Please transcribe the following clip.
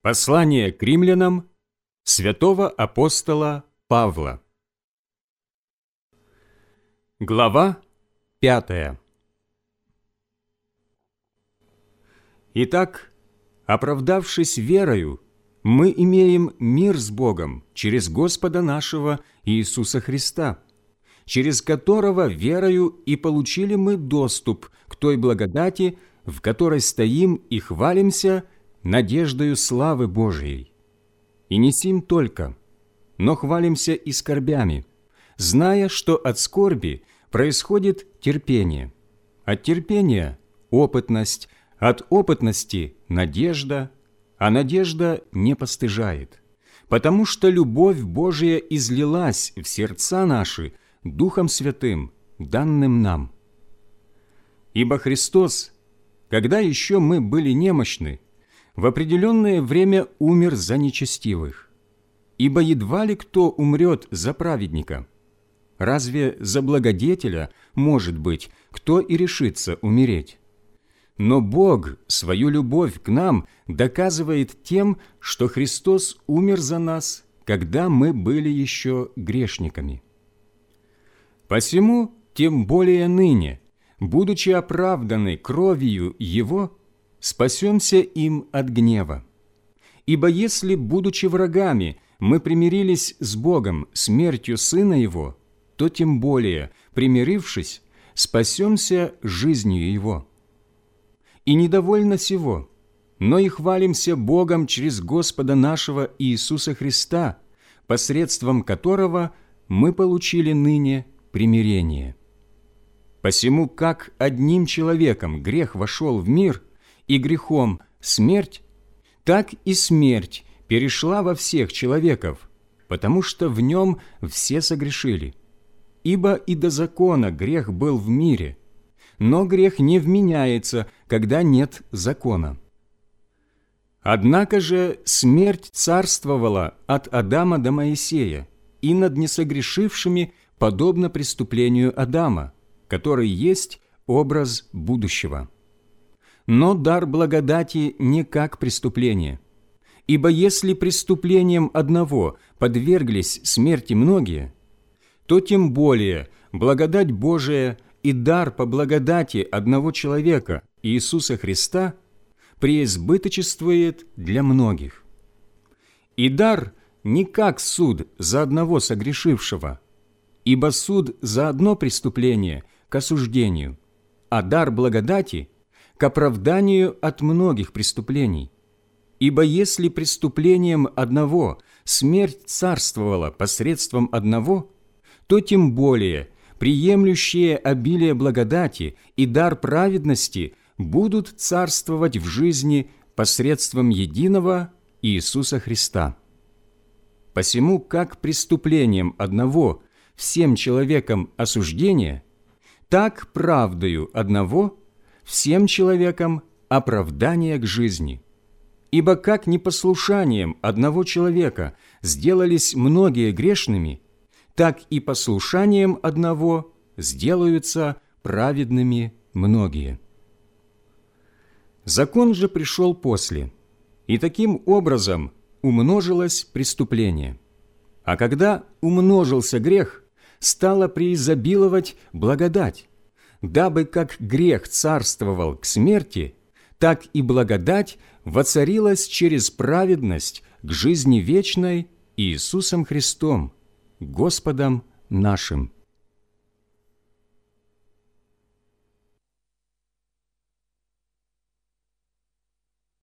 Послание к римлянам святого апостола Павла. Глава 5. Итак, оправдавшись верою, мы имеем мир с Богом через Господа нашего Иисуса Христа, через которого верою и получили мы доступ к той благодати, в которой стоим и хвалимся надеждою славы Божией. И не сим только, но хвалимся и скорбями, зная, что от скорби происходит терпение, от терпения – опытность, от опытности – надежда, а надежда не постыжает, потому что любовь Божия излилась в сердца наши Духом Святым, данным нам. Ибо Христос, когда еще мы были немощны, в определенное время умер за нечестивых. Ибо едва ли кто умрет за праведника. Разве за благодетеля, может быть, кто и решится умереть? Но Бог свою любовь к нам доказывает тем, что Христос умер за нас, когда мы были еще грешниками. Посему, тем более ныне, будучи оправданы кровью Его, спасемся им от гнева. Ибо если, будучи врагами, мы примирились с Богом смертью Сына Его, то тем более, примирившись, спасемся жизнью Его. И недовольно сего, но и хвалимся Богом через Господа нашего Иисуса Христа, посредством которого мы получили ныне примирение. Посему, как одним человеком грех вошел в мир, и грехом смерть, так и смерть перешла во всех человеков, потому что в нем все согрешили. Ибо и до закона грех был в мире, но грех не вменяется, когда нет закона. Однако же смерть царствовала от Адама до Моисея и над несогрешившими, подобно преступлению Адама, который есть образ будущего. Но дар благодати не как преступление. Ибо если преступлением одного подверглись смерти многие, то тем более благодать Божия и дар по благодати одного человека, Иисуса Христа, преизбыточествует для многих. И дар не как суд за одного согрешившего, ибо суд за одно преступление к осуждению, а дар благодати – к оправданию от многих преступлений. Ибо если преступлением одного смерть царствовала посредством одного, то тем более приемлющие обилие благодати и дар праведности будут царствовать в жизни посредством единого Иисуса Христа. Посему, как преступлением одного всем человекам осуждение, так правдою одного всем человекам оправдание к жизни. Ибо как непослушанием одного человека сделались многие грешными, так и послушанием одного сделаются праведными многие. Закон же пришел после, и таким образом умножилось преступление. А когда умножился грех, стала преизобиловать благодать, дабы как грех царствовал к смерти, так и благодать воцарилась через праведность к жизни вечной Иисусом Христом, Господом нашим.